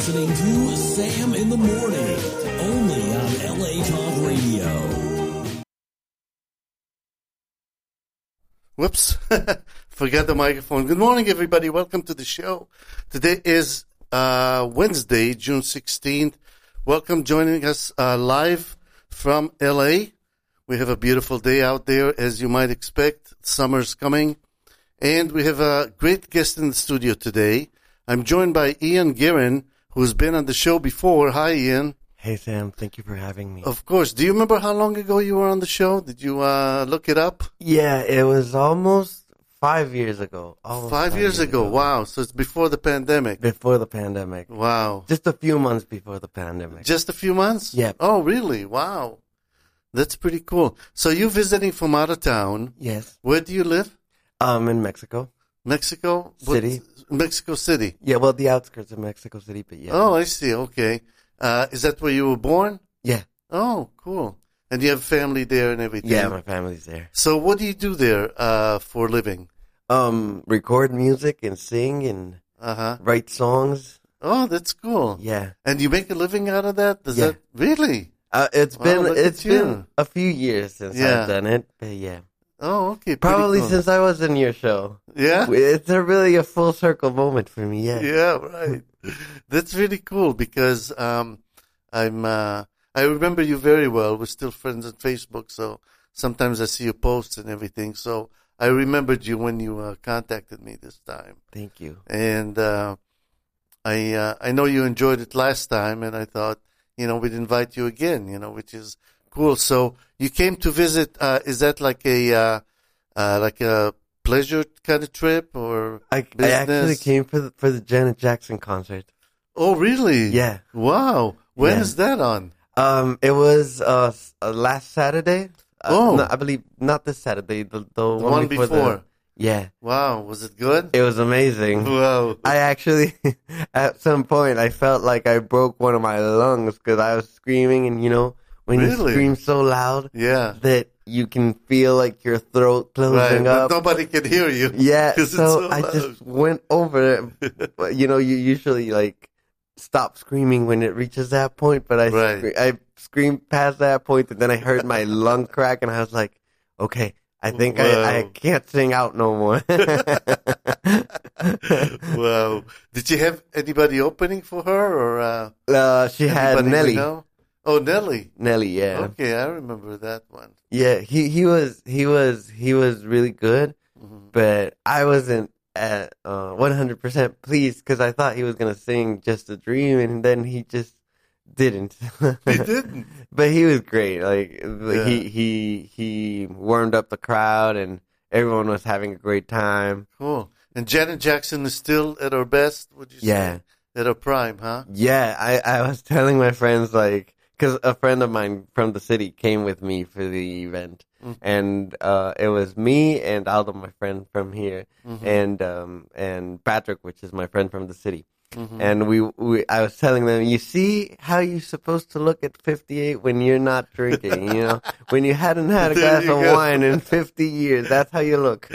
listening to Sam in the Morning, only on LA Talk Radio. Whoops. Forgot the microphone. Good morning, everybody. Welcome to the show. Today is Wednesday, June 16th. Welcome joining us live from LA. We have a beautiful day out there, as you might expect. Summer's coming. And we have a great guest in the studio today. I'm joined by Ian Guerin, who's been on the show before. Hi, Ian. Hey, Sam. Thank you for having me. Of course. Do you remember how long ago you were on the show? Did you look it up? Yeah, it was almost 5 years ago. Almost 5 years ago. Wow. So it's before the pandemic. Before the pandemic. Wow. Just a few months before the pandemic. Just a few months? Yeah. Oh, really? Wow. That's pretty cool. So you're visiting from out of town. Yes. Where do you live? In Mexico. Mexico City. Mexico City. Yeah, well, the outskirts of Mexico City, but yeah. Oh, I see. Okay. Is that where you were born? Yeah. Oh, cool. And you have family there and everything? Yeah, my family's there. So what do you do there for a living? Record music and sing and write songs. Oh, that's cool. Yeah. And you make a living out of that? Does that really? It's been a few years since I've done it, but yeah. Oh, okay. Probably cool. since I was in your show. Yeah? It's really a full circle moment for me, yeah. Yeah, right. That's really cool because I remember you very well. We're still friends on Facebook, so sometimes I see your posts and everything. So I remembered you when you contacted me this time. Thank you. And I know you enjoyed it last time, and I thought, we'd invite you again, which is cool. So you came to visit. Is that like a pleasure kind of trip or I actually came for the Janet Jackson concert. Oh, really? Yeah. Wow. When is that on? It was last Saturday. No, I believe not this Saturday. The one before. Yeah. Wow. Was it good? It was amazing. Wow. I actually, at some point, I felt like I broke one of my lungs because I was screaming, and when you scream so loud, that you can feel like your throat closing up. But nobody can hear you. Yeah. So I just went over it. You usually stop screaming when it reaches that point, but I screamed past that point, and then I heard my lung crack, and I was like, okay, I think I can't sing out no more. Wow. Did you have anybody opening for her, or she had Nelly. Oh, Nelly. Nelly, yeah. Okay, I remember that one. Yeah, he was really good, but I wasn't at 100% pleased because I thought he was gonna sing "Just a Dream," and then he just didn't. He didn't. But he was great. He warmed up the crowd, and everyone was having a great time. Cool. And Janet Jackson is still at her best, would you say? Yeah. At her prime, huh? Yeah, I was telling my friends, because a friend of mine from the city came with me for the event, and it was me and Aldo, my friend from here, and Patrick, which is my friend from the city. And I was telling them, you see how you're supposed to look at 58 when you're not drinking, when you hadn't had a glass of wine in 50 years, that's how you look.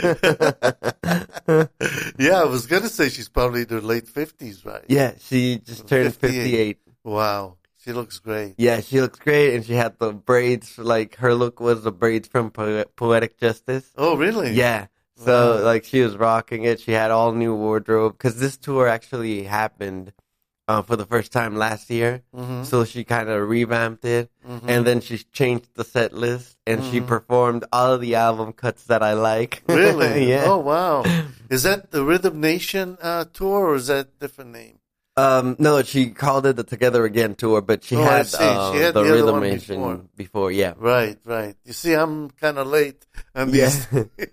Yeah, I was going to say she's probably in her late 50s, right? Yeah, she just turned 58. Wow. She looks great. Yeah, she looks great, and she had the braids, her look was the braids from Poetic Justice. Oh, really? Yeah. So, she was rocking it. She had all new wardrobe, because this tour actually happened for the first time last year. So she kind of revamped it, and then she changed the set list, and she performed all of the album cuts that I like. Really? Yeah. Oh, wow. Is that the Rhythm Nation tour, or is that a different name? No, she called it the Together Again tour, but she had the Rhythm Nation before. Yeah. Right. You see, I'm kind of late on these.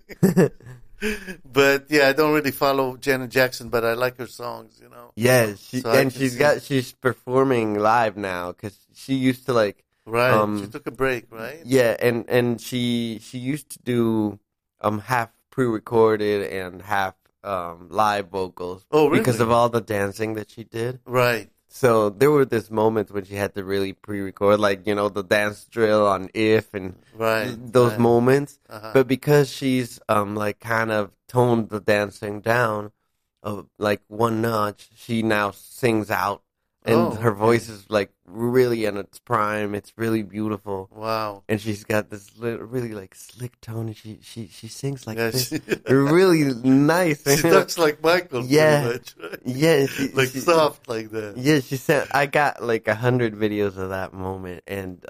But yeah, I don't really follow Janet Jackson, but I like her songs, Yeah, she's performing live now, because she used to Right. She took a break, right? Yeah, and she used to do half pre-recorded and half live vocals. Oh, really? Because of all the dancing that she did. Right. So there were these moments when she had to really pre-record, the dance drill on If and those moments. But because she's kind of toned the dancing down, one notch, she now sings out And her okay. voice is like really in its prime. It's really beautiful. Wow. And she's got this really like slick tone, and she sings like Yeah, this, really nice. she talks like Michael, Yeah. pretty much, right? Yeah, Like soft like that. yeah. She said I got like 100 videos of that moment,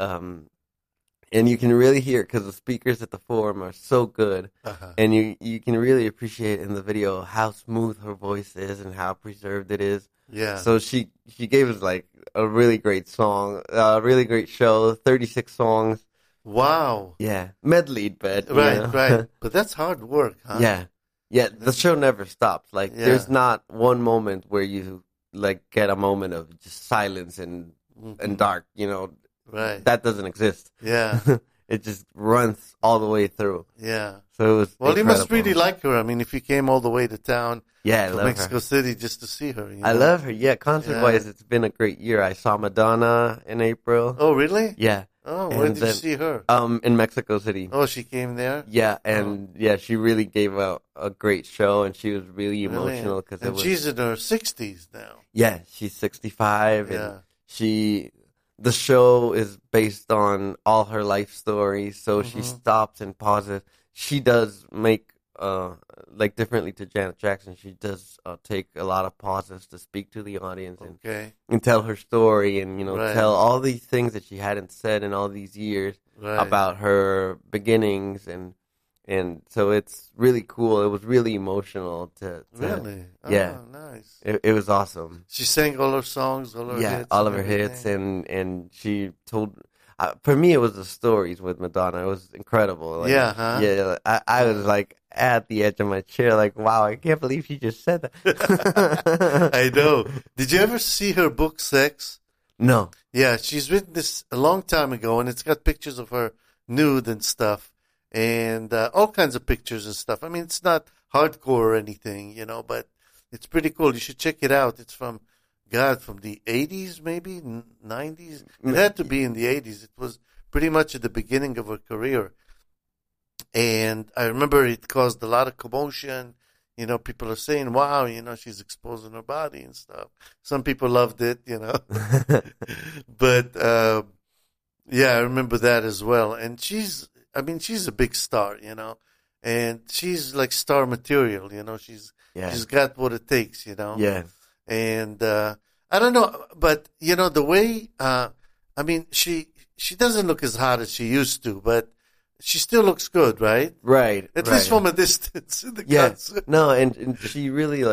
and you can really hear it because the speakers at the forum are so good, Uh-huh. and you can really appreciate in the video how smooth her voice is and how preserved it is. Yeah. So she gave us like a really great song, a really great show, 36 songs. Wow. Yeah, medleyed, but you Right, know. right. But that's hard work, huh? Yeah, yeah. The show never stops. Like, Yeah. there's not one moment where you like get a moment of just silence and Mhm. dark. You know, Right. that doesn't exist. Yeah. It just runs all the way through. Yeah. So it was. Well, you must incredible. really like her. I mean, if you came all the way to town Yeah, I from love Mexico her. City just to see her. I love her. Yeah, concert-wise, it's been a great year. I saw Madonna in April. Oh, really? Yeah. Oh, where And did you then- see her? In Mexico City. Oh, she came there? Yeah, and yeah, she really gave a great show, and she was really Really? emotional because it And was. she's in her 60s now. Yeah, she's 65, Yeah. and the show is based on all her life stories, so she Mhm. stops and pauses. She does make, like differently to Janet Jackson, she does take a lot of pauses to speak to the audience Okay. and tell her story and, Right. tell all these things that she hadn't said in all these years Right. about her beginnings, and so it's really cool. It was really emotional to Really? Oh, yeah. nice. it was awesome. She sang all her songs, all her Yeah, hits. all and of her hits, everything? and she told. For me, it was the stories with Madonna. It was incredible. Like, Yeah, huh? Yeah, I was like at the edge of my chair, like, wow, I can't believe she just said that. I know. Did you ever see her book, Sex? No. Yeah, she's written this a long time ago, and it's got pictures of her nude and stuff, and all kinds of pictures and stuff. I mean, it's not hardcore or anything, but it's pretty cool. You should check it out. It's from the 80s, maybe 90s. It had to be in the 80s. It was pretty much at the beginning of her career, and I remember it caused a lot of commotion. People are saying, "Wow, she's exposing her body and stuff." Some people loved it, but yeah, I remember that as well. And she's a big star, and she's like star material, She's got what it takes, Yeah. And I don't know, but the way she doesn't look as hot as she used to, but she still looks good, right? Right. At right. least from a distance in the Yeah. concert. No, and she really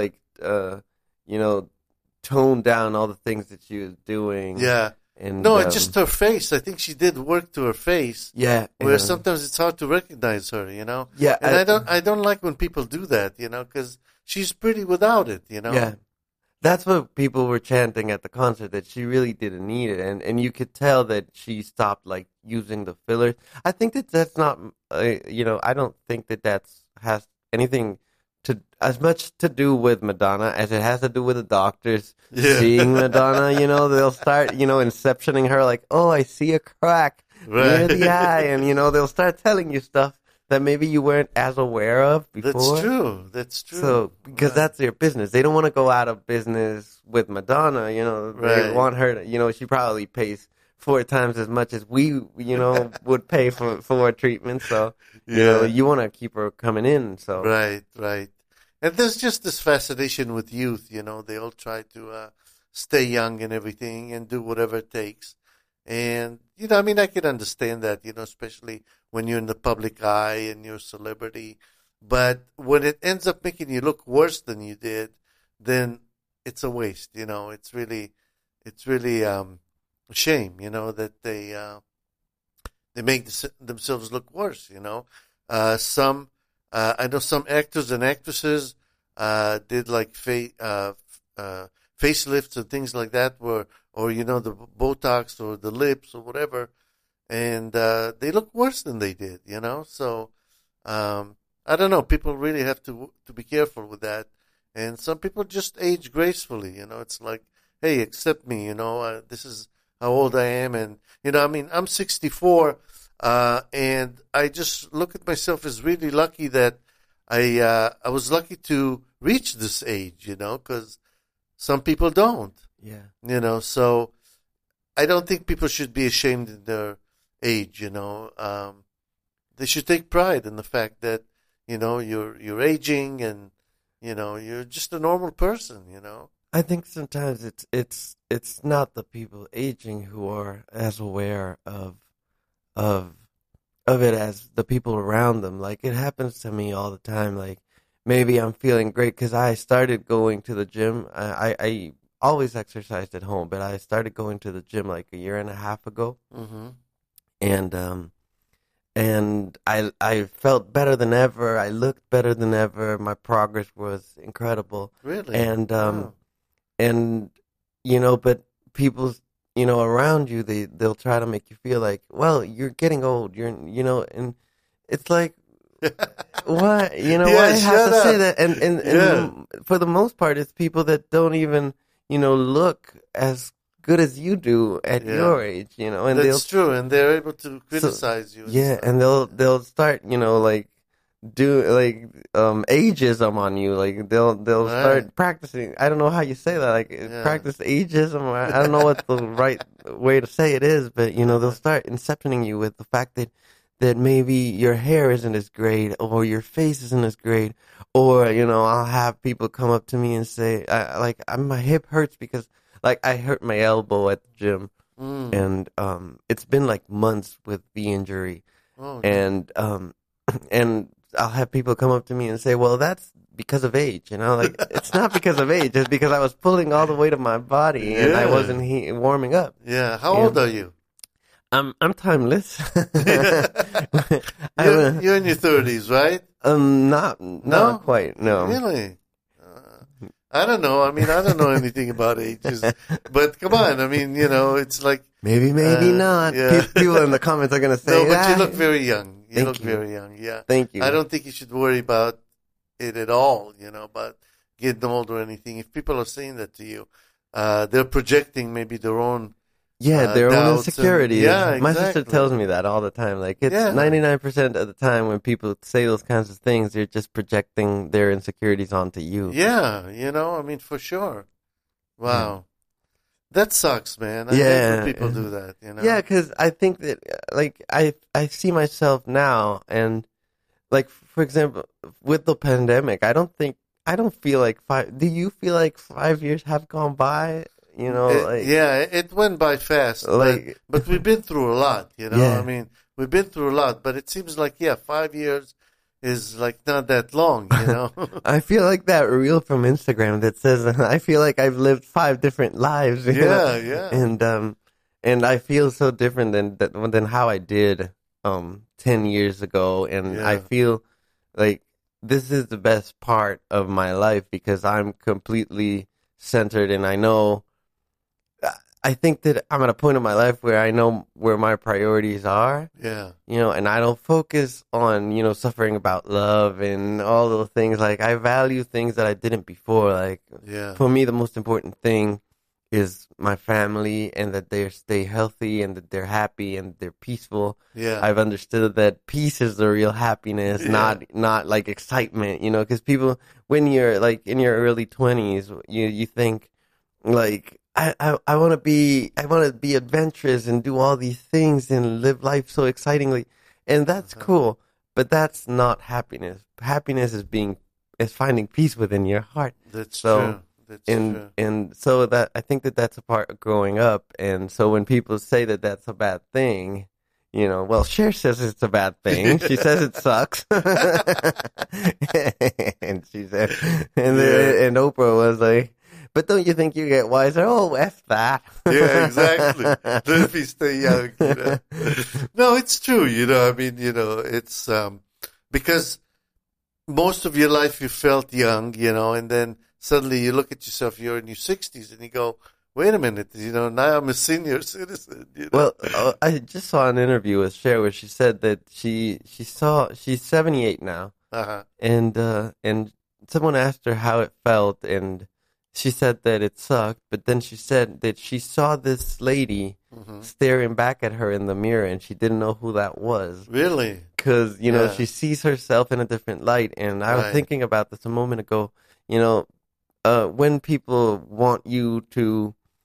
toned down all the things that she was doing. Yeah. And No, it's just her face. I think she did work to her face. yeah. Where and- sometimes it's hard to recognize her, Yeah. And I don't like when people do that, because she's pretty without it, Yeah. That's what people were chanting at the concert, that she really didn't need it. And you could tell that she stopped, like, using the fillers. I think that's not, I don't think that has anything as much to do with Madonna as it has to do with the doctors Yeah. seeing Madonna. They'll start, inceptioning her, like, oh, I see a crack near Right. the eye. And, they'll start telling you stuff that maybe you weren't as aware of before. That's true. That's true. So, because that's their business. They don't want to go out of business with Madonna, They Right. want her to, she probably pays 4 times as much as we, would pay for a treatment. So, Yeah. you want to keep her coming in. So, Right, right. And there's just this fascination with youth, They all try to stay young and everything and do whatever it takes. And, I can understand that, especially when you're in the public eye and you're a celebrity. But when it ends up making you look worse than you did, then it's a waste, It's really a shame, that they make themselves look worse, I know some actors and actresses did like facelifts and things like that, or the Botox or the lips or whatever, and they look worse than they did, So I don't know. People really have to be careful with that, and some people just age gracefully. It's like, hey, accept me. This is how old I am, and I'm 64. And I just look at myself as really lucky that I was lucky to reach this age, because some people don't, Yeah. So I don't think people should be ashamed in their age, they should take pride in the fact that, you're aging and, you're just a normal person, I think sometimes it's not the people aging who are as aware of it as the people around them. Like, it happens to me all the time. Like, maybe I'm feeling great because I started going to the gym. I always exercised at home, but I started going to the gym like a year and a half ago. Mm-hmm. And I felt better than ever. I looked better than ever. My progress was incredible. Really? And Wow. and but people around you, they'll try to make you feel like, well, you're getting old. And it's like, what? Yeah, Why have shut to say up. that? And Yeah. for the most part, it's people that don't even look as good as you do at Yeah. your age. And That's true, and they're able to criticize you. yeah, stuff. and they'll start, like do like ageism on you. Like they'll Right. start practicing. I don't know how you say that. Like Yeah. practice ageism. I don't know what the right way to say it is, but they'll start inceptioning you with the fact that maybe your hair isn't as great, or your face isn't as great, or I'll have people come up to me and say, my hip hurts because like I hurt my elbow at the gym. Mm. And it's been like months with the injury, Oh, and and I'll have people come up to me and say, "Well, that's because of age," like it's not because of age; it's because I was pulling all the weight of my body and I Yeah. wasn't warming up. yeah. How old are you? I'm timeless. You're in your 30s, right? Not No? quite. No, Really? I don't know. I mean, I don't know anything about ages, but come on. I mean, it's like maybe not. yeah. People in the comments are gonna say, no, but you "Ah, look very young. You Thank look you. very young. Yeah. Thank you." I don't think you should worry about it at all. About getting old or anything. If people are saying that to you, they're projecting maybe their own. Yeah, their own doubts and- insecurities. yeah, My sister exactly. tells me that all the time. Like, it's Yeah. 99% of the time when people say those kinds of things, they're just projecting their insecurities onto you. Yeah, I mean, for sure. Wow. That sucks, man. I hate Yeah. when people do that, Yeah, because I think that, like, I see myself now, and, like, for example, with the pandemic, I don't feel like do you feel like 5 years have gone by? It went by fast. Like- but we've been through a lot, Yeah. I mean, we've been through a lot, but it seems like, 5 years is like not that long, I feel like that reel from Instagram that says, I feel like I've lived 5 different lives. you know? Yeah. And I feel so different than how I did 10 years ago, and Yeah. I feel like this is the best part of my life because I'm completely centered, and I think that I'm at a point in my life where I know where my priorities are, Yeah. and I don't focus on, suffering about love and all those things. Like, I value things that I didn't before. Like, Yeah. for me, the most important thing is my family, and that they stay healthy, and that they're happy, and they're peaceful. Yeah. I've understood that peace is the real happiness, Yeah. not like excitement, because people, when you're like in your early 20s, you think like, I want to be adventurous and do all these things and live life so excitingly, and that's cool, but that's not happiness. Happiness is finding peace within your heart. That's So, true. That's true. And so that I think that's a part of growing up. And so when people say that that's a bad thing, well, Cher says it's a bad thing. She says it sucks. And she said, and Oprah was like, but don't you think you get wiser? Oh, F that. Yeah, exactly. Let me stay young. No, it's true. I mean, it's because most of your life you felt young, and then suddenly you look at yourself, you're in your 60s, and you go, wait a minute, now I'm a senior citizen. Well, I just saw an interview with Cher where she said that she's 78 now, Uh-huh. and someone asked her how it felt, and she said that it sucked, but then she said that she saw this lady staring back at her in the mirror, and she didn't know who that was. Really? Because, Yeah. she sees herself in a different light. And I was Right. thinking about this a moment ago, when people want you to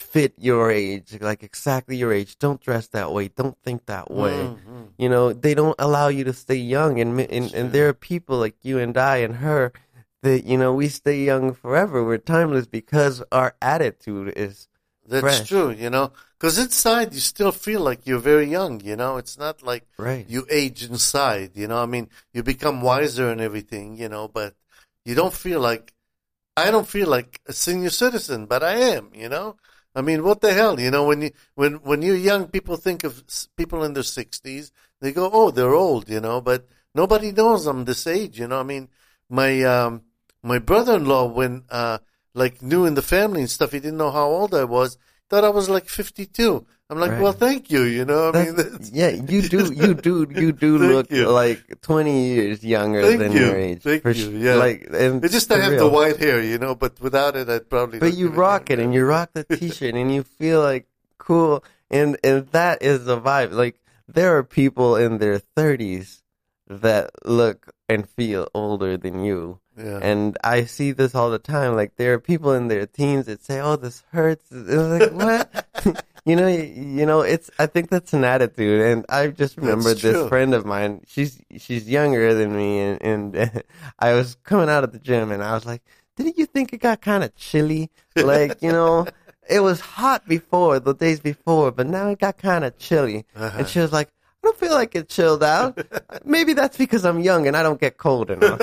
fit your age, like exactly your age. Don't dress that way. Don't think that way. Mm-hmm. You know, they don't allow you to stay young. And there are people like you and I and her that, you know, we stay young forever. We're timeless because our attitude is That's fresh. true, you know, because inside you still feel like you're very young, you know. It's not like Right. you age inside, you know. I mean, you become wiser and everything, you know, but you don't feel like, I don't feel like a senior citizen, but I am, you know. I mean, what the hell, you know, when you're young, people think of people in their 60s, they go, oh, they're old, you know, but nobody knows I'm this age, you know. I mean, my brother-in-law, when, like, knew in the family and stuff, he didn't know how old I was, thought I was like 52. I'm like, Right. well, thank you, you know. I mean, that's, Yeah, you do look you. like 20 years younger Thank than you. your age. Thank For you, sure. yeah. Like, and it's just I for have real. the white hair, you know, but without it, I'd probably But look you even rock it, younger. and you rock the T-shirt, and you feel like cool, and that is the vibe. Like, there are people in their 30s that look and feel older than you. Yeah. And I see this all the time. Like, there are people in their teens that say, "Oh, this hurts." It's like, what? you know. It's. I think that's an attitude. And I just remembered true. this friend of mine. She's younger than me, and I was coming out of the gym, and I was like, "Didn't you think it got kind of chilly? Like, you know." It was hot before, the days before, but now it got kind of chilly. And she was like, I don't feel like it chilled out. Maybe that's because I'm young and I don't get cold enough.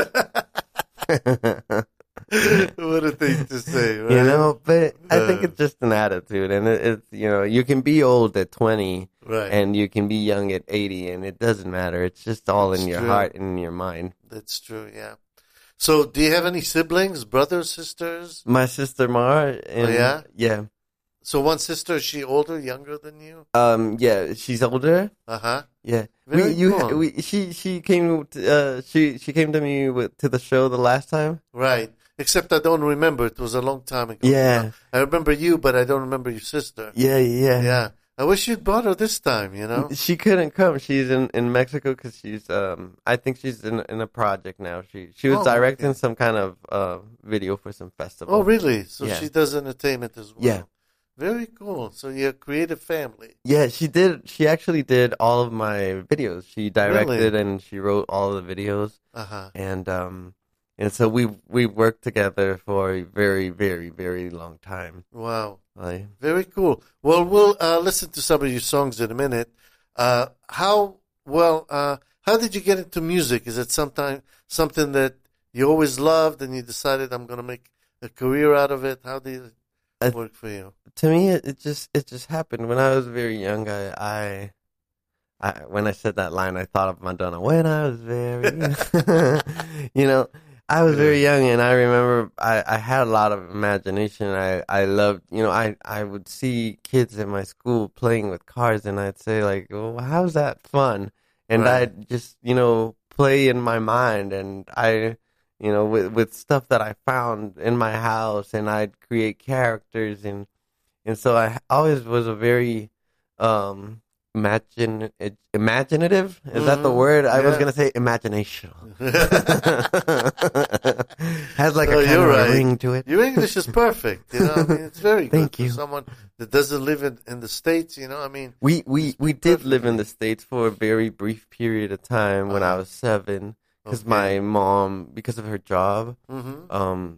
What a thing to say, right? You know, but I think it's just an attitude. And it's, you know, you can be old at 20 Right. and you can be young at 80, and it doesn't matter. It's just all in your true. heart and in your mind. That's true, yeah. So, do you have any siblings, brothers, sisters? My sister Mar. And, yeah? Yeah. So, one sister, is she older, younger than you? Yeah, she's older. Uh-huh. Yeah, Very cool. she came she came to me to the show the last time. Right. Except I don't remember. It was a long time ago. Yeah. You know? I remember you, but I don't remember your sister. Yeah. Yeah. I wish you'd brought her this time, you know? She couldn't come. She's in Mexico because she's I think she's in a project now. She was directing some kind of video for some festival. Oh, really? So Yeah. she does entertainment as well. Yeah. Very cool. So you're a creative family. Yeah, she did. She actually did all of my videos. She directed and she wrote all of the videos. Uh-huh. And so we worked together for a very, very, very long time. Wow. Like, Very cool. Well, we'll listen to some of your songs in a minute. How did you get into music? Is it something that you always loved and you decided I'm going to make a career out of it? How did it work for you? to me, it just happened when I was very young. I when I said that line, I thought of Madonna. When I was very, you know, I was very young, and I remember I had a lot of imagination. I loved, you know, I would see kids in my school playing with cars, and I'd say like, "Well, how's that fun?" And Right. I'd just, you know, play in my mind, and you know, with stuff that I found in my house, and I'd create characters, and so I always was a very imaginative. Is that the word? I was Yeah. gonna say imaginational. Has like Oh, a kind you're of right. a ring to it. Your English is perfect. You know, I mean, it's very good Thank for you. someone that doesn't live in the States. You know, I mean, We did live in the States for a very brief period of time when I was 7, because Okay. my mom, because of her job, mhm.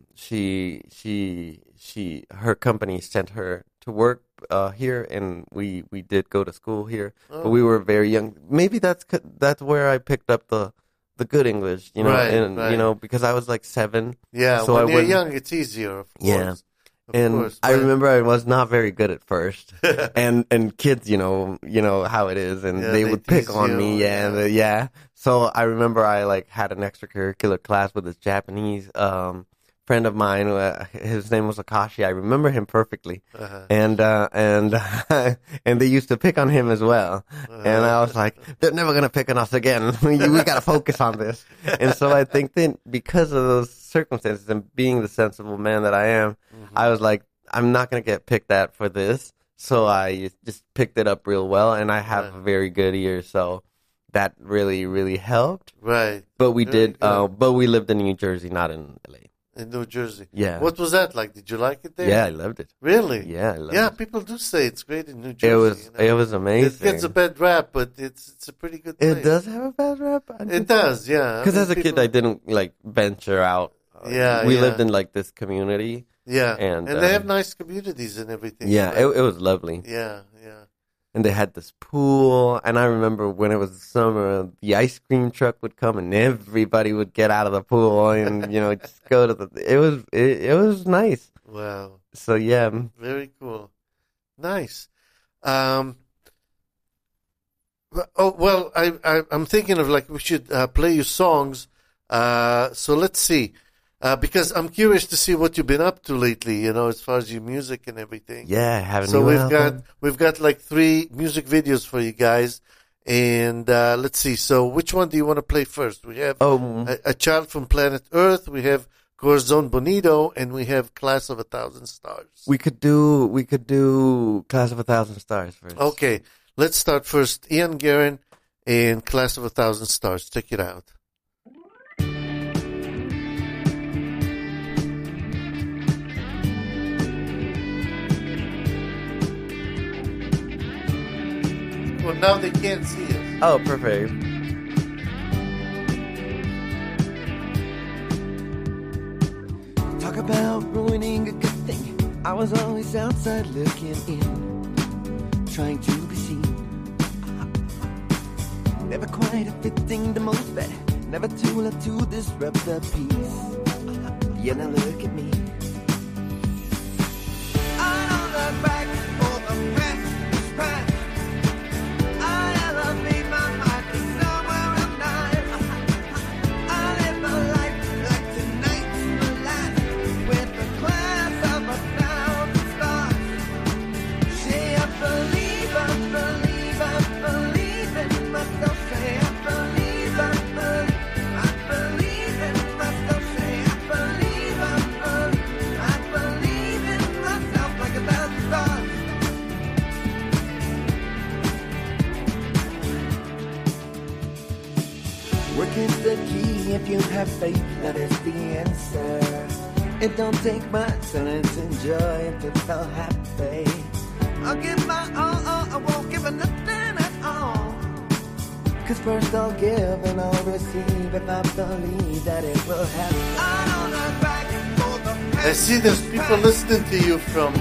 her company sent her to work here, and we did go to school here, Oh. but we were very young. Maybe that's where I picked up the good English, you know, Right, and right. you know, because I was like 7. Yeah, So when I you're wouldn't- young, it's easier, of course. Yeah. Of And course, I but- remember I was not very good at first, and kids, you know how it is, and Yeah, they they would pick tease on you, me, yeah. So I remember I like had an extracurricular class with this Japanese friend of mine. His name was Akashi. I remember him perfectly, Uh-huh. and and they used to pick on him as well. And I was like, they're never gonna pick on us again. we gotta focus on this. And so I think that because of those circumstances and being the sensible man that I am, I was like, I'm not gonna get picked at for this. So I just picked it up real well, and I have a very good ear. So that really, really helped. Right. But we Very did. good. But we lived in New Jersey, not in LA. In New Jersey. Yeah. What was that like? Did you like it there? Yeah, I loved it. Really? Yeah, I loved Yeah, it. people do say it's great in New Jersey. It was amazing. It gets a bad rap, but it's a pretty good place. It does have a bad rap. It does, yeah. Because as a kid, I didn't like venture out. Yeah, we yeah. lived in like this community. Yeah, and they have nice communities and everything. Yeah, right? it was lovely. Yeah, yeah. And they had this pool, and I remember when it was summer, the ice cream truck would come, and everybody would get out of the pool and just go to the. It was nice. Wow. So yeah, Very cool. Nice. I'm thinking of like we should play you songs. So let's see. Because I'm curious to see what you've been up to lately, as far as your music and everything. yeah, having. So we've got like 3 music videos for you guys, and let's see. So which one do you want to play first? We have a Child from Planet Earth. We have Corazon Bonito, and we have Class of 1,000 Stars. We could do Class of 1,000 Stars first. Okay, let's start first. Ian Guerin and Class of 1,000 Stars. Check it out. Well, now they can't see us. Oh, perfect. Talk about ruining a good thing. I was always outside looking in, trying to be seen. Never quite a fitting the most, but never too late to disrupt the peace. Yeah, now look at me. I don't look back for the past is past. I never made my mind to somewhere I'm not. I live my life like tonight's my last, with a class of 1,000 stars. Say I believe in myself. Say I believe in myself. Say I believe in myself like 1,000 stars. Work is the key if you have faith, that is the answer. It don't take much, so let's enjoy if it's all happy. I'll give my all, I won't give her nothing at all. Cause first I'll give and I'll receive if I believe that it will happen. I don't look back for the past. I see there's people listening to you from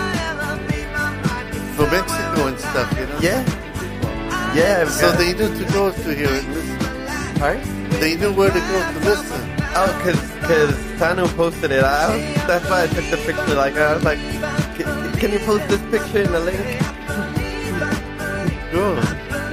Mexico and stuff, Yeah, So they knew to go to here and listen. Pardon? They knew where to go to listen. Oh, cause Tano posted it. That's why I took the picture. Like I was like, can you post this picture in the link? Good.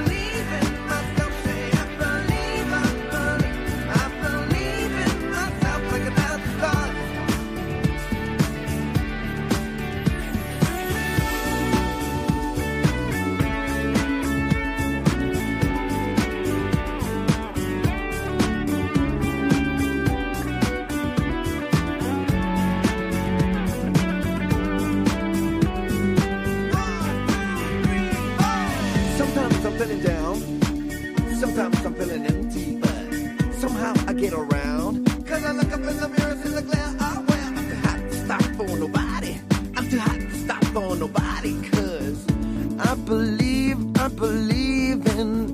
Sometimes I'm feeling down, sometimes I'm feeling empty, but somehow I get around. Cause I look up in the mirror, see the glare, oh well, I'm too hot to stop for nobody. I'm too hot to stop for nobody, cause I believe in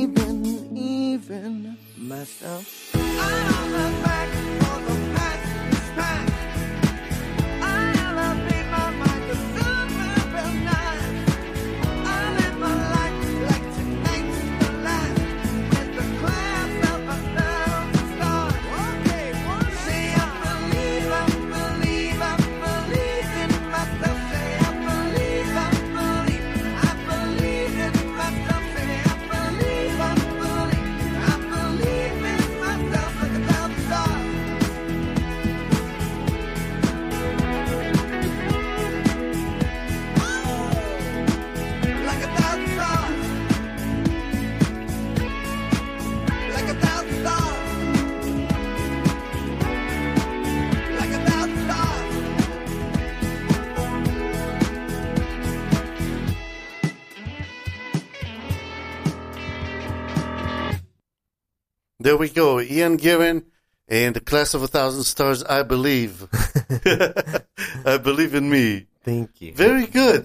even myself. I don't look back for the past is past. I never made my mind to somewhere real nice. I live my life like tonight's the last, with the class of 1,000 stars. Okay, say I believe in myself. Say I believe in myself. Say I believe in myself like 1,000 stars. Like 1,000 stars. Like 1,000 stars. Like 1,000 stars. There we go. Ian Guerin And the Class of 1,000 Stars, I believe. I believe in me. Thank you. Very good.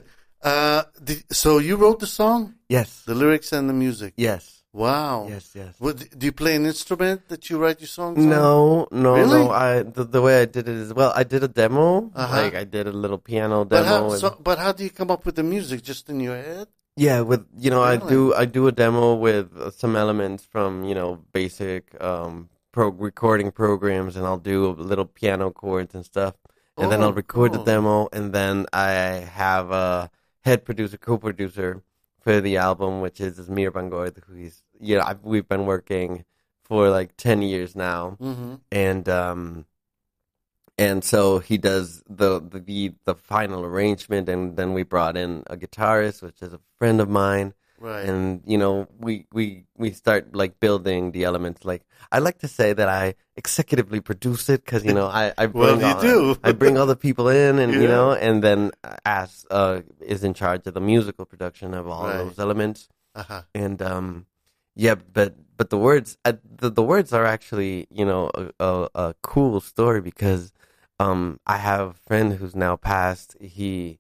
So you wrote the song? Yes. The lyrics and the music? Yes. Wow. Yes. Do you play an instrument that you write your songs on? No. Really? The way I did it is, well, I did a demo. Uh-huh. Like, I did a little piano demo. But how do you come up with the music? Just in your head? Yeah, with, Really? I do a demo with some elements from, basic recording programs, and I'll do little piano chords and stuff. And then I'll record the demo, and then I have a head producer, co-producer for the album, which is Mir Van Gogh, who we've been working for like 10 years now. Mm-hmm. And so he does the final arrangement, and then we brought in a guitarist, which is a friend of mine. Right. And we start like building the elements. Like, I like to say that I executively produce it, because I bring I bring all the people in, and and then is in charge of the musical production of all those elements. Uh-huh. And but the words the words are actually a cool story, because I have a friend who's now passed. He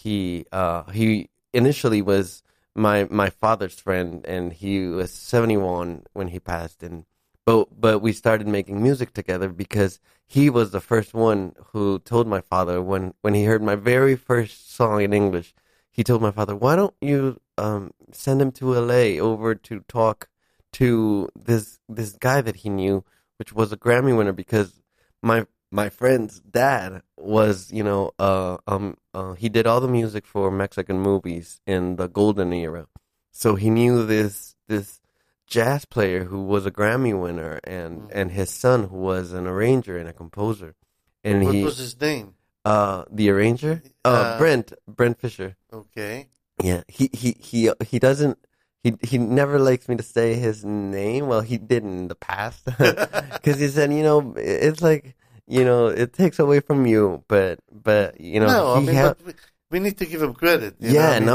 initially was my father's friend, and he was 71 when he passed, but we started making music together because he was the first one who told my father, when he heard my very first song in English, he told my father, "Why don't you send him to LA over to talk to this guy that he knew, which was a Grammy winner," because my friend's dad was, he did all the music for Mexican movies in the golden era. So he knew this jazz player who was a Grammy winner, and his son, who was an arranger and a composer. And what was his name? The arranger? Brent Fisher. Okay. Yeah. He doesn't, he never likes me to say his name. Well, he didn't in the past. Because he said, it's like, it takes away from you, but but we need to give him credit. He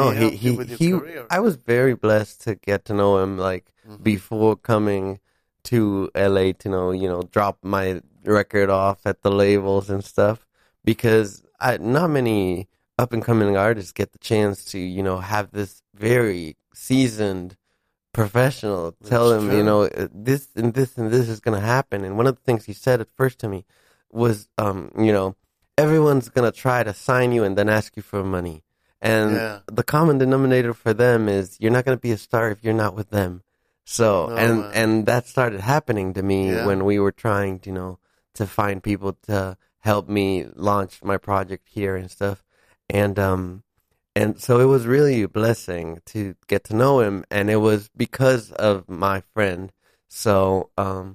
I was very blessed to get to know him, like, before coming to LA to drop my record off at the labels and stuff, because not many up and coming artists get the chance to have this very seasoned professional tell them this and this and this is going to happen. And one of the things he said at first to me was, everyone's going to try to sign you and then ask you for money. And the common denominator for them is you're not going to be a star if you're not with them. So, and that started happening to me when we were trying, to find people to help me launch my project here and stuff. And so it was really a blessing to get to know him. And it was because of my friend. So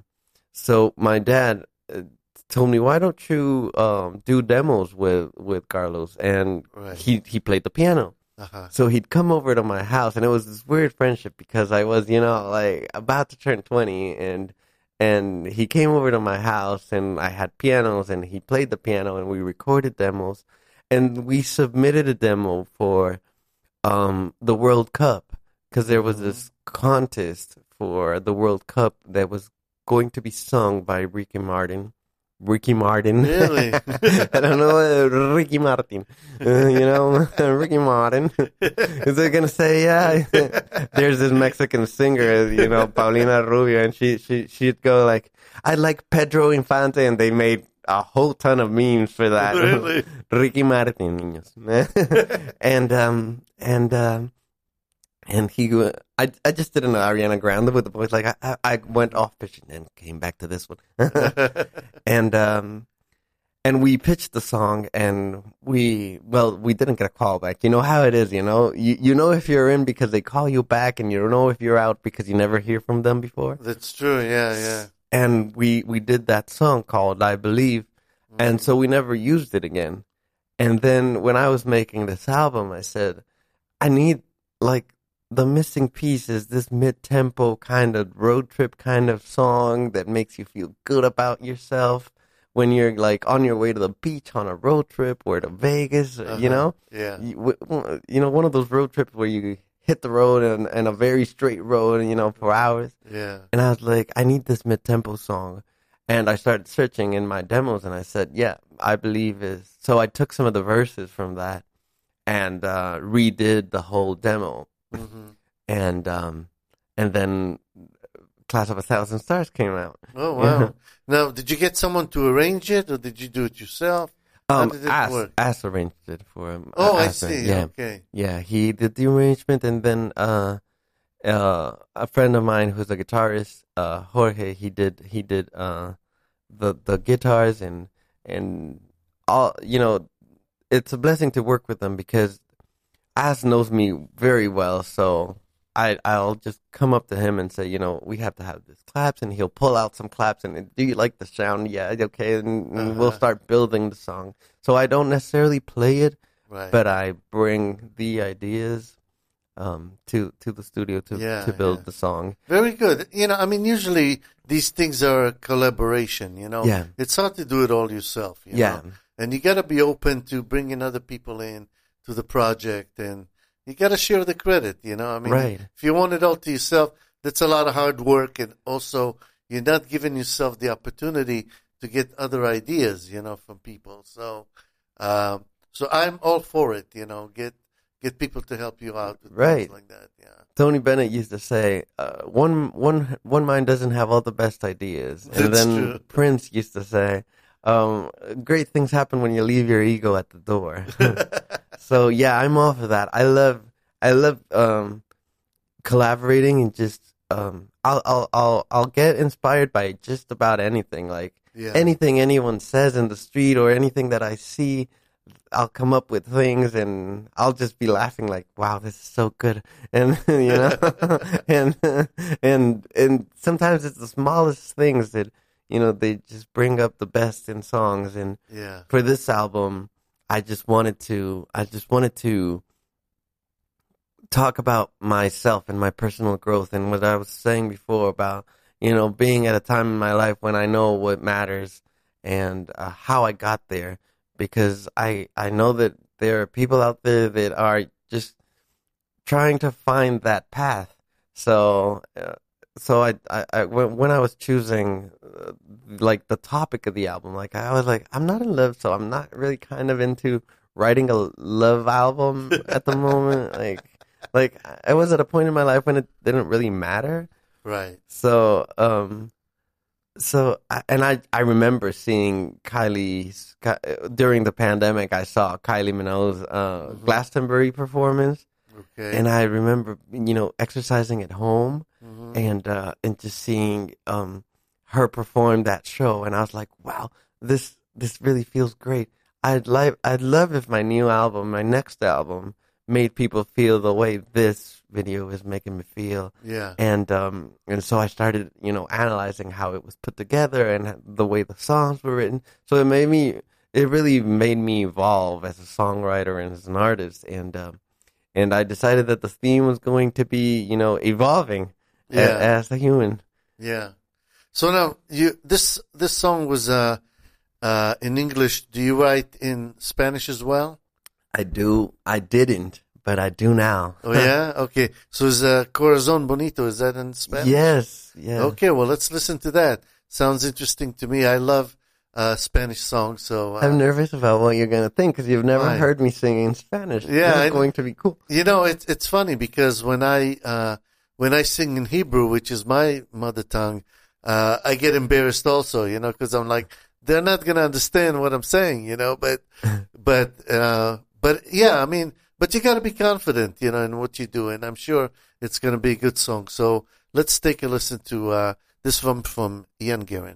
my dad told me, "Why don't you do demos with Carlos?" And he played the piano. Uh-huh. So he'd come over to my house, and it was this weird friendship, because I was, like about to turn 20, and he came over to my house, and I had pianos, and he played the piano, and we recorded demos, and we submitted a demo for the World Cup, because there was this contest for the World Cup that was going to be sung by Ricky Martin. Really? I don't know, Ricky Martin. Ricky Martin. Is they gonna say, there's this Mexican singer, Paulina Rubio, and she'd go like, "I like Pedro Infante," and they made a whole ton of memes for that. Really? Ricky Martin, niños. And he, I just did an Ariana Grande with the boys. Like, I went off pitching and came back to this one. And we pitched the song, and we didn't get a call back. You know how it is, you know if you're in because they call you back, and you don't know if you're out because you never hear from them before. That's true, yeah. And we did that song called I Believe, and so we never used it again. And then when I was making this album, I said, I need, like, the missing piece is this mid-tempo kind of road trip kind of song that makes you feel good about yourself when you're, like, on your way to the beach on a road trip or to Vegas, Yeah. One of those road trips where you hit the road and a very straight road, for hours. Yeah. And I was like, I need this mid-tempo song. And I started searching in my demos, and I said, yeah, I believe is. So I took some of the verses from that and redid the whole demo. And then Class of 1,000 Stars came out. Oh, wow. Now, did you get someone to arrange it, or did you do it yourself? How did it work? Ass arranged it for him. Oh, I see. Yeah. Okay. Yeah, he did the arrangement, and then a friend of mine who's a guitarist, Jorge, he did the guitars and all. You know, it's a blessing to work with them because Ass knows me very well, so I'll just come up to him and say, you know, we have to have this claps, and he'll pull out some claps, and do you like the sound? Yeah, okay, and we'll start building the song. So I don't necessarily play it, but I bring the ideas to the studio to build the song. Very good. You know, I mean, usually these things are a collaboration, you know. Yeah. It's hard to do it all yourself, you know. And you got to be open to bringing other people in to the project, and you got to share the credit, you know. I mean, if you want it all to yourself, that's a lot of hard work, and also you're not giving yourself the opportunity to get other ideas, you know, from people. So, so I'm all for it, you know. Get people to help you out with things like that. Yeah. Tony Bennett used to say, "One mind doesn't have all the best ideas," and then true. Prince used to say, "Great things happen when you leave your ego at the door." So yeah, I'm all for that. I love collaborating, and just I'll get inspired by just about anything, like anything anyone says in the street or anything that I see. I'll come up with things, and I'll just be laughing like, "Wow, this is so good!" And you know, and sometimes it's the smallest things that, you know, they just bring up the best in songs. And for this album, I just wanted to talk about myself and my personal growth, and what I was saying before about, you know, being at a time in my life when I know what matters and how I got there. Because I know that there are people out there that are just trying to find that path. So I when I was choosing like the topic of the album, like I was like, I'm not in love, so I'm not really kind of into writing a love album at the moment. Like I was at a point in my life when it didn't really matter. Right. So I remember seeing Kylie's during the pandemic. I saw Kylie Minogue's Glastonbury performance, and I remember, you know, exercising at home and just seeing her perform that show, and I was like, wow, this really feels great. I'd love if my new album, my next album, made people feel the way this video is making me feel. Yeah. And so I started, you know, analyzing how it was put together and the way the songs were written. So it really made me evolve as a songwriter and as an artist. And I decided that the theme was going to be, you know, evolving as a human. Yeah. So now this song was in English. Do you write in Spanish as well? I do. I didn't, but I do now. Oh, yeah? Okay. So is Corazón Bonito, is that in Spanish? Yes. Yeah. Okay, well, let's listen to that. Sounds interesting to me. I love Spanish songs, so... I'm nervous about what you're going to think, because you've never heard me sing in Spanish. Yeah. It's going to be cool. You know, it's funny, because when I sing in Hebrew, which is my mother tongue, I get embarrassed also, you know, because I'm like, they're not going to understand what I'm saying, you know, but yeah, I mean, but you got to be confident, you know, in what you do, and I'm sure it's going to be a good song. So let's take a listen to this from Ian Guerin.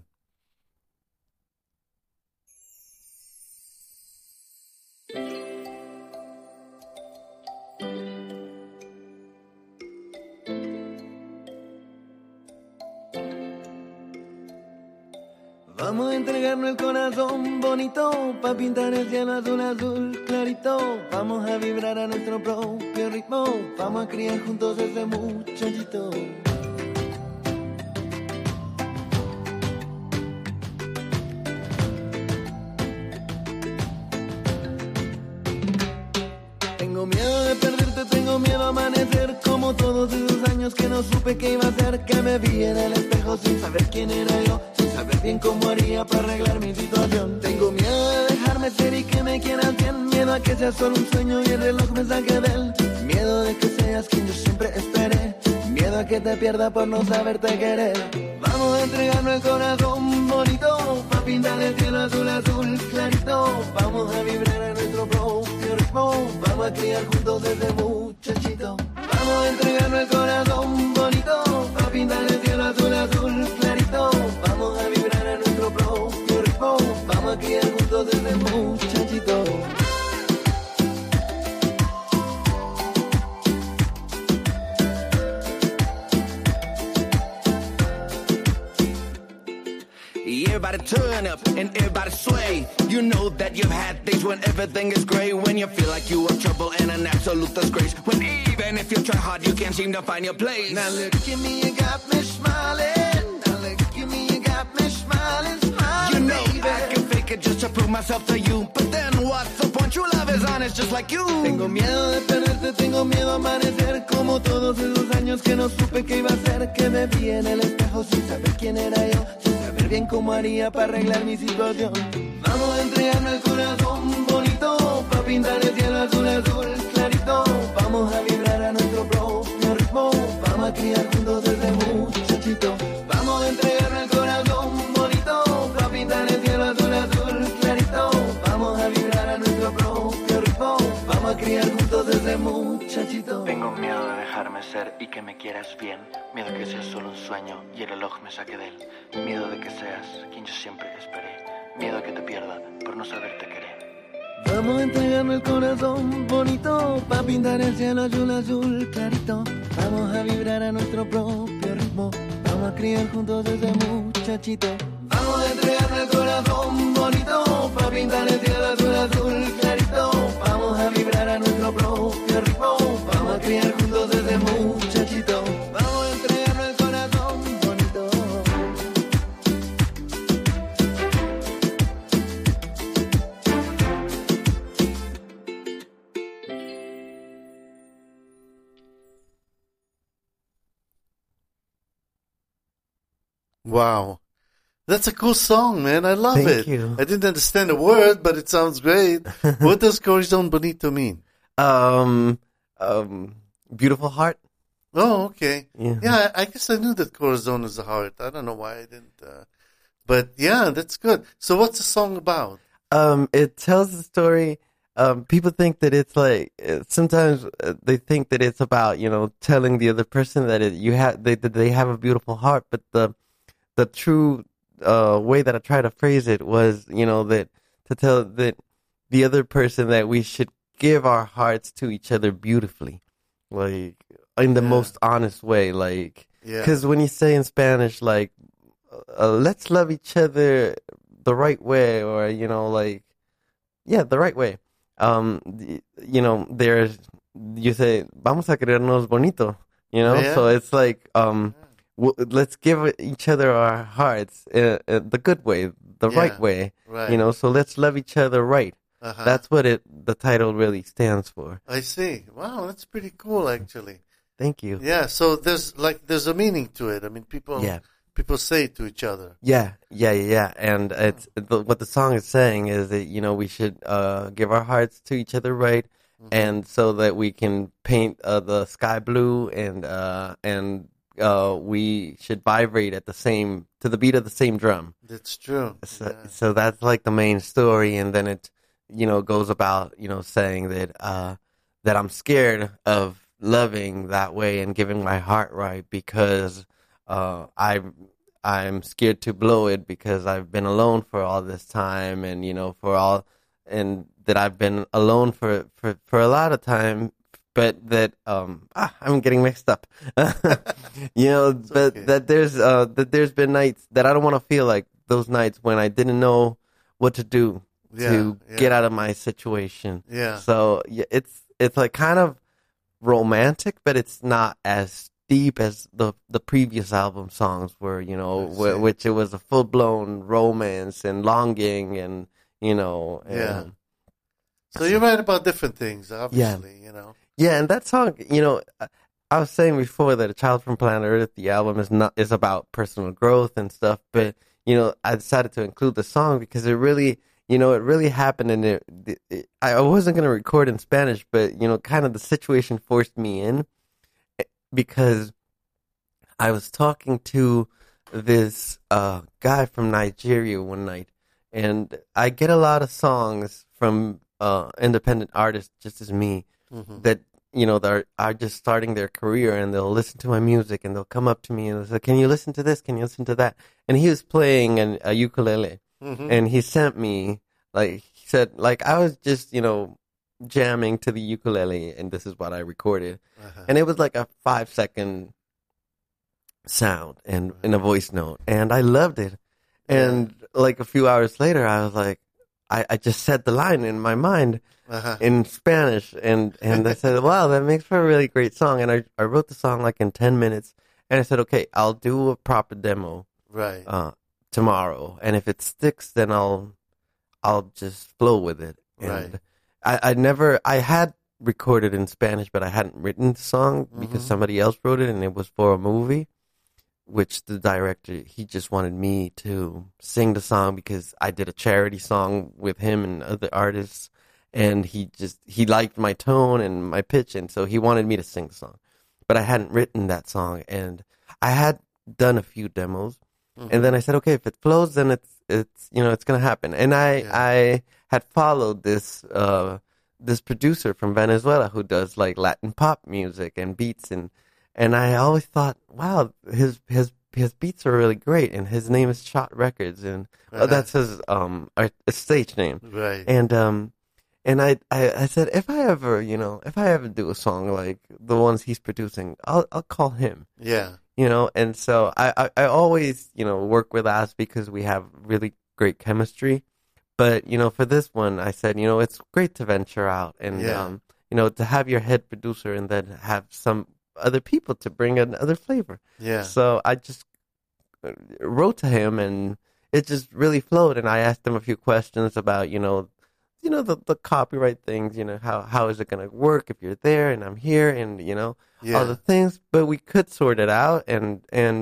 Vamos a entregarnos el corazón bonito pa' pintar el cielo azul, azul clarito. Vamos a vibrar a nuestro propio ritmo. Vamos a criar juntos ese muchachito. Tengo miedo de perderte, tengo miedo a amanecer como todos esos años que no supe qué iba a ser. Que me vi en el espejo sin saber quién era yo, sin saber bien cómo haría para arreglar mi situación. Tengo miedo de dejarme ser y que me quieras bien, miedo a que sea solo un sueño y el reloj me saque de él, miedo de que seas quien yo siempre esperé, miedo a que te pierda por no saberte querer. Vamos a entregarnos el corazón bonito, pa' pintar el cielo azul, azul clarito. Vamos a vibrar a nuestro propio ritmo, vamos a criar juntos desde muchachito. Vamos a entregarnos el corazón bonito, pa' pintar el cielo azul, azul clarito. Vamos a vibrar a nuestro propio ritmo, vamos a criar juntos desde muchachito. Everybody turn up and everybody sway. You know that you've had days when everything is great, when you feel like you are trouble and an absolute disgrace, when even if you try hard you can't seem to find your place. Now look at me, you got me smiling. Now look at me, you got me smiling, smiling. You know baby. I can fake it just to prove myself to you, but then what's the point? True love is honest just like you. Tengo miedo de perderte, tengo miedo a amanecer como todos esos años que no supe qué iba a ser, que me vi en el espejo sin saber quién era yo, sin saber bien cómo haría para arreglar mi situación. Vamos a entregarme el corazón bonito, pa' pintar el cielo azul, azul clarito. Vamos a vibrar a nuestro propio ritmo, vamos a criar juntos desde muchachito. Vamos a entregarme el corazón bonito, pa' pintar el cielo azul, azul clarito. Vamos a vibrar a nuestro propio ritmo, vamos a criar juntos desde muchachito. Tengo miedo de dejarme ser y que me quieras bien, miedo que sea solo un sueño y el reloj me saque de él, miedo de que seas quien yo siempre esperé, miedo a que te pierda por no saberte querer. Vamos a entregarme el corazón bonito, pa' pintar el cielo azul, azul clarito. Vamos a vibrar a nuestro propio ritmo, vamos a criar juntos desde muchachito. Vamos a entregarme el corazón bonito, pa' pintar el cielo azul, azul clarito. Vamos a vibrar a nuestro propio ritmo, vamos a criar juntos desde muchachito. Vamos a entregarme el corazón bonito. Wow. That's a cool song, man. I love Thank it. you. I didn't understand a word, but it sounds great. What does Corazon Bonito mean? Beautiful heart. Oh, okay. Yeah. Yeah, I guess I knew that Corazon is a heart. I don't know why I didn't. But yeah, that's good. So what's the song about? It tells the story. People think that it's like sometimes they think that it's about telling the other person that they have a beautiful heart, but the true way that I try to phrase it was that to tell that the other person that we should give our hearts to each other beautifully, like in the most honest way, like because when you say in Spanish like let's love each other the right way, or the right way. There's you say vamos a querernos bonito, so it's like let's give each other our hearts the good way, the right way, right. So let's love each other right. Uh-huh. That's what the title really stands for. I see. Wow, that's pretty cool, actually. Thank you. Yeah, so there's a meaning to it. I mean, people say it to each other. Yeah. And it's what the song is saying is that we should give our hearts to each other right, and so that we can paint the sky blue, and we should vibrate to the beat of the same drum. That's true. So that's like the main story, and then it goes about saying that that I'm scared of loving that way and giving my heart right because I'm scared to blow it because I've been alone for all this time, and and that I've been alone for a lot of time, but that I'm getting mixed up. But okay. that there's been nights that I don't want to feel like those nights when I didn't know what to do to get out of my situation. Yeah. So it's like kind of romantic, but it's not as deep as the previous album songs were, which it was a full blown romance and longing and So you write about different things, obviously, Yeah, and that song, I was saying before that A Child from Planet Earth, the album is about personal growth and stuff, but I decided to include the song because it really, it really happened, and I wasn't going to record in Spanish, but, kind of the situation forced me in because I was talking to this guy from Nigeria one night, and I get a lot of songs from independent artists just as me that, that are just starting their career, and they'll listen to my music, and they'll come up to me and they'll say, can you listen to this? Can you listen to that? And he was playing a ukulele, and he sent me, he said, I was just, jamming to the ukulele, and this is what I recorded. And it was like a 5-second sound and in a voice note, and I loved it. And like a few hours later, I was like, I just said the line in my mind in Spanish, and I said, wow, that makes for a really great song. And I wrote the song like in 10 minutes, and I said, okay, I'll do a proper demo tomorrow, and if it sticks, then I'll just flow with it. And I had recorded in Spanish, but I hadn't written the song because somebody else wrote it, and it was for a movie, which the director, he just wanted me to sing the song because I did a charity song with him and other artists, and he liked my tone and my pitch, and so he wanted me to sing the song. But I hadn't written that song, and I had done a few demos, and then I said, okay, if it flows, then it's it's going to happen. And I had followed this producer from Venezuela who does like Latin pop music and beats, and I always thought, wow, his beats are really great, and his name is Shot Records, and that's his stage name, right? And I said, if I ever do a song like the ones he's producing, I'll call him, and so I always work with us because we have really great chemistry, but for this one I said, it's great to venture out and to have your head producer and then have some other people to bring another flavor. So I just wrote to him, and it just really flowed. And I asked him a few questions about, the copyright things. How is it going to work if you're there and I'm here, and all the things. But we could sort it out, and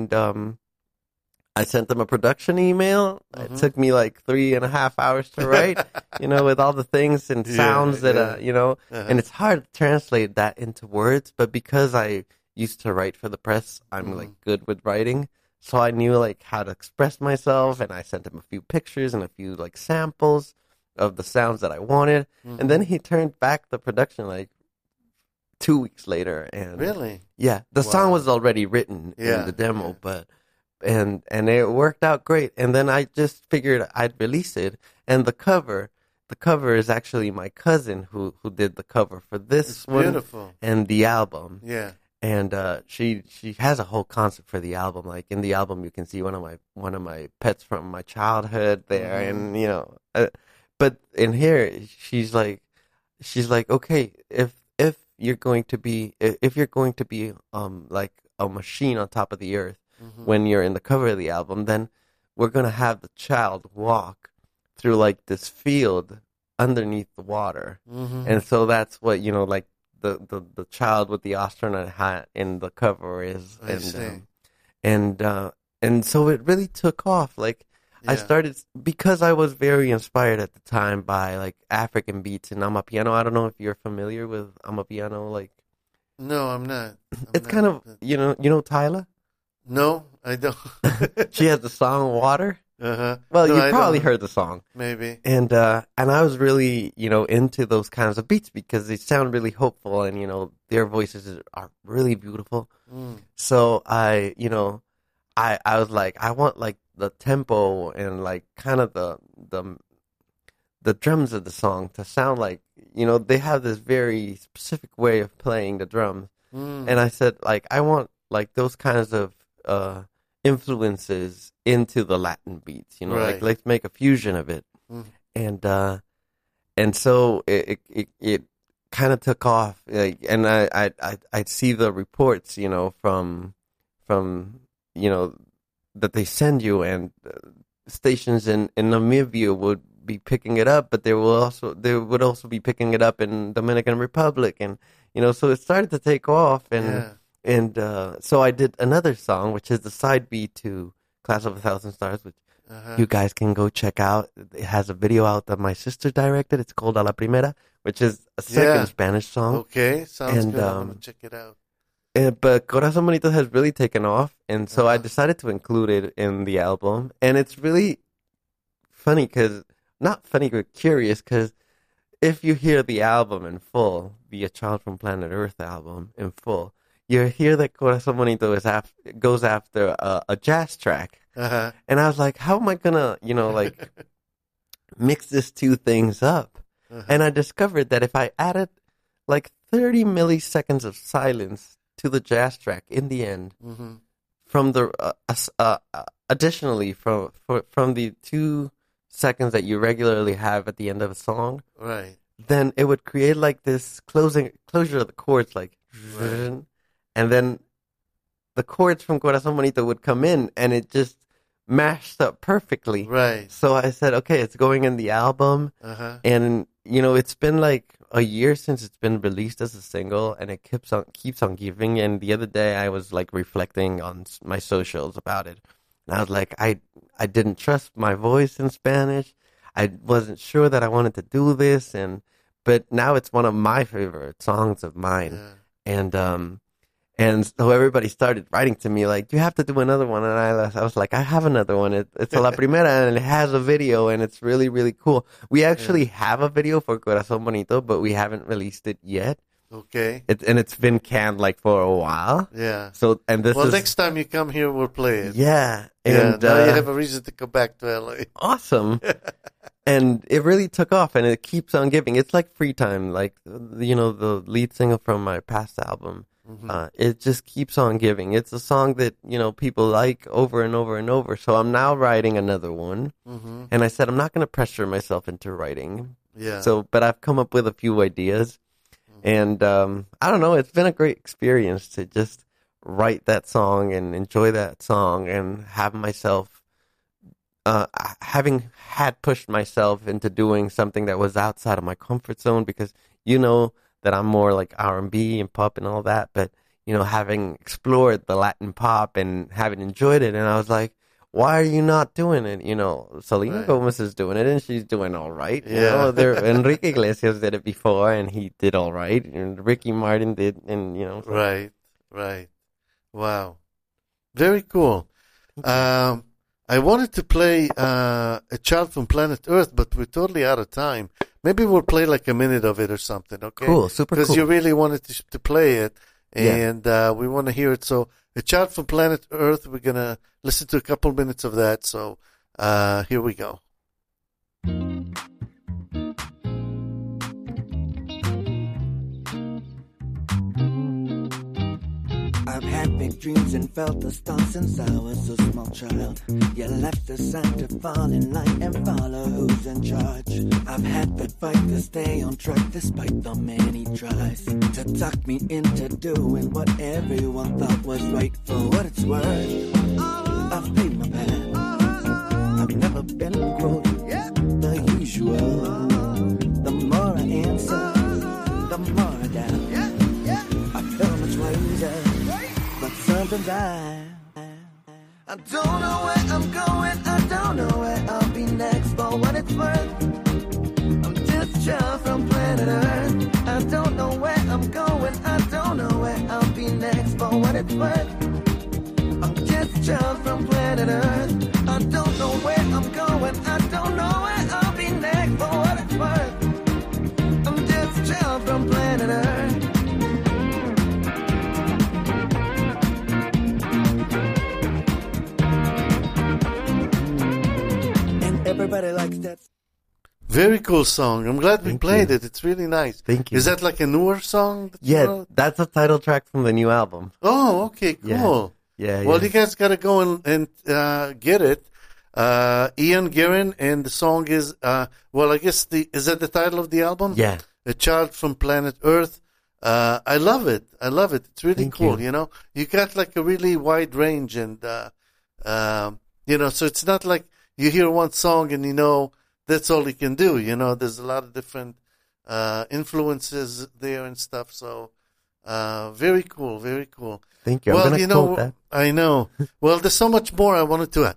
I sent them a production email. It took me like 3.5 hours to write, with all the things and sounds that, and it's hard to translate that into words, but because I used to write for the press, I'm like good with writing. So I knew like how to express myself, and I sent him a few pictures and a few like samples of the sounds that I wanted. And then he turned back the production like 2 weeks later. And really? Yeah. The song was already written in the demo, but and it worked out great. And then I just figured I'd release it. And the cover is actually my cousin who did the cover for this one. Beautiful. And the album. Yeah. And she has a whole concept for the album. Like in the album, you can see one of my pets from my childhood there, and but in here, she's like, okay, if you're going to be like a machine on top of the earth when you're in the cover of the album, then we're gonna have the child walk through like this field underneath the water, and so that's what like the child with the astronaut hat in the cover is, and so it really took off. Like I started because I was very inspired at the time by like African beats and Amapiano. I don't know if you're familiar with Amapiano. Like, no, I'm not. It's kind of Tyla. No, I don't. She has the song Water. Well, no, you probably heard the song. Maybe. And I was really, into those kinds of beats because they sound really hopeful, and, their voices are really beautiful. So I was like, I want like the tempo and like kind of the drums of the song to sound like, they have this very specific way of playing the drums. And I said, like, I want like those kinds of influences into the Latin beats, like let's make a fusion of it. And so it kind of took off, like, and I'd see the reports, from that they send you, and stations in Namibia would be picking it up, but they would also be picking it up in Dominican Republic, and so it started to take off, and so I did another song, which is the side B to Class of 1,000 Stars, which you guys can go check out. It has a video out that my sister directed. It's called A la Primera, which is a second Spanish song. Okay, sounds And, good. I'm gonna check it out. But Corazón Bonito has really taken off, and so I decided to include it in the album. And it's really funny not funny, but curious, because if you hear the album in full, the A Child from Planet Earth album in full, you hear that Corazón Bonito goes after a jazz track. Uh-huh. And I was like, how am I gonna, mix these two things up? And I discovered that if I added like 30 milliseconds of silence to the jazz track in the end, from the additionally from the 2 seconds that you regularly have at the end of a song, Right. then it would create like this closure of the chords, like, and then the chords from Corazón Bonito would come in, and it just mashed up perfectly. Right. So I said, okay, it's going in the album, and it's been like a year since it's been released as a single, and it keeps on giving. And the other day, I was like reflecting on my socials about it, and I was like, I didn't trust my voice in Spanish. I wasn't sure that I wanted to do this, but now it's one of my favorite songs of mine, and so everybody started writing to me like, you have to do another one. And I was like, I have another one. It's a La Primera, and it has a video, and it's really, really cool. We actually have a video for Corazón Bonito, but we haven't released it yet. Okay. It's been canned like for a while. Yeah. So, and this is... next time you come here, we'll play it. Yeah. Yeah, And, now you have a reason to come back to LA. Awesome. And it really took off, and it keeps on giving. It's like Free Time, like, the lead single from my past album. It just keeps on giving. It's a song that, people like over and over and over. So I'm now writing another one. And I said, I'm not going to pressure myself into writing. Yeah. But I've come up with a few ideas. And I don't know, it's been a great experience to just write that song and enjoy that song and have myself, having had pushed myself into doing something that was outside of my comfort zone, because that I'm more like R&B and pop and all that, but having explored the Latin pop and having enjoyed it, and I was like, why are you not doing it? Selena Gomez is doing it, and she's doing all right. Enrique Iglesias did it before, and he did all right, and Ricky Martin did, and Right. Wow. Very cool. I wanted to play A Child from Planet Earth, but we're totally out of time. Maybe we'll play like a minute of it or something, okay? Cool, super cool. Because you really wanted to play it, and we want to hear it. So, A Child from Planet Earth, we're going to listen to a couple minutes of that. So, here we go. I've had big dreams and felt the stars since I was a small child. You left the sign to fall in line and follow who's in charge. I've had to fight to stay on track despite the many tries to talk me into doing what everyone thought was right. For what it's worth, I've paid my back. I've never been quote the usual. The more I answer, the more I doubt. I feel much wiser. But sometimes I don't know where I'm going, I don't know where I'll be next. For what it's worth, I'm just a child from planet Earth. I don't know where I'm going, I don't know where I'll be next. For what it's worth, I'm just a child from planet Earth. I don't know where I'm going, I don't know where I'll be next. For what it's worth, I'm just a child from planet Earth. Everybody likes that. Very cool song. I'm glad we played it. It's really nice. Thank you. Is that like a newer song? That you wrote? That's a title track from the new album. Oh, okay, cool. Yeah. Well, you guys got to go and get it. Ian Guerin, and the song is, I guess is that the title of the album? Yeah. A Child from Planet Earth. I love it. It's really Thank cool. you. You got like a really wide range, and so it's not like you hear one song and that's all you can do. There's a lot of different influences there and stuff. So very cool, very cool. Thank you. Well, I'm gonna quote that. I know. Well, there's so much more I wanted to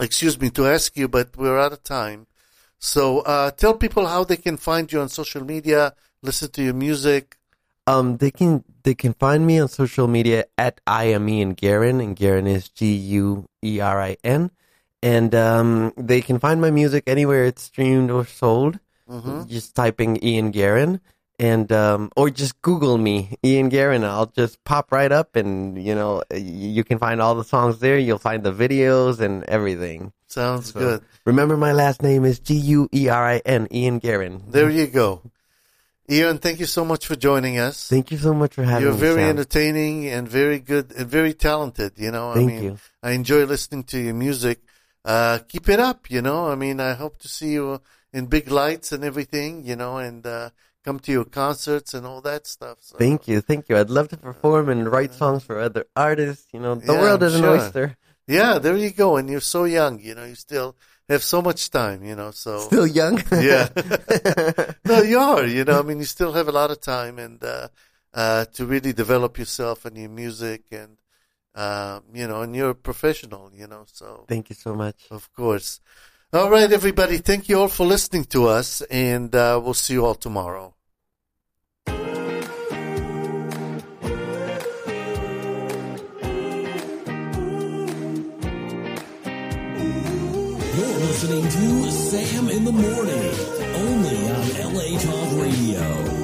to ask you, but we're out of time. So tell people how they can find you on social media, listen to your music. They can find me on social media at I am Ian Guerin, and Guerin is Guerin, and they can find my music anywhere it's streamed or sold. Just typing Ian Guerin, and or just Google me, Ian Guerin. I'll just pop right up, and you can find all the songs there. You'll find the videos and everything. Sounds good. Remember, my last name is Guerin, Ian Guerin. There you go. Ian, thank you so much for joining us. Thank you so much for having me. You're very Sam. entertaining and very good and very talented. Thank you. I enjoy listening to your music. Keep it up. I hope to see you in big lights and everything. And come to your concerts and all that stuff. So. Thank you. I'd love to perform and write songs for other artists. The world is an oyster. Yeah, there you go. And you're so young. You still have so much time. So still young. Yeah. No, you are. You still have a lot of time and to really develop yourself and your music and and you're a professional. So thank you so much. Of course. All right, everybody. Thank you all for listening to us, and we'll see you all tomorrow. You're listening to Sam in the Morning, only on LA Talk Radio.